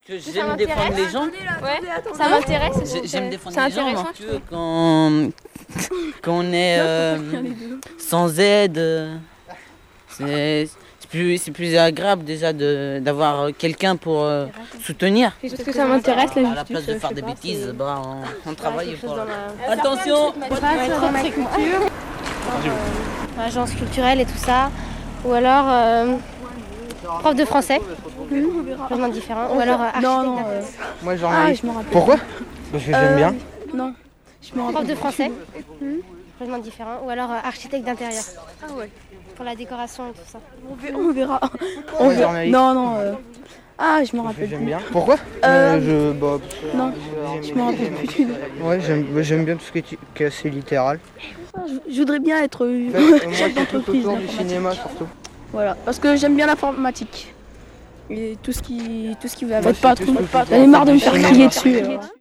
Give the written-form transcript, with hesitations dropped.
Que j'aime défendre les gens. Ouais, ça m'intéresse. J'aime défendre les gens parce que quand on est sans aide, c'est plus agréable déjà d'avoir quelqu'un pour soutenir. Parce que ça m'intéresse la justice. À la place de faire des bêtises, on travaille pour... Attention, agence culturelle et tout ça. Ou alors prof de français. Complètement différent. Ou alors architecte. Moi journaliste. Pourquoi? Parce que j'aime bien. Non. Prof de français. Complètement différent. Ou alors architecte d'intérieur. Ah ouais. Pour la décoration et tout ça. On verra. Journaliste. Non. Je me rappelle. J'aime bien. Pourquoi? Non, je me rappelle plus. Ouais, j'aime bien tout ce qui est assez littéral. Je voudrais bien être Moi, chef c'est tout d'entreprise. autour du cinéma surtout. Voilà, parce que j'aime bien l'informatique. Et tout ce qui va. Moi, Faites pas c'est trop. tout ce que je J'en ai marre de me faire crier dessus.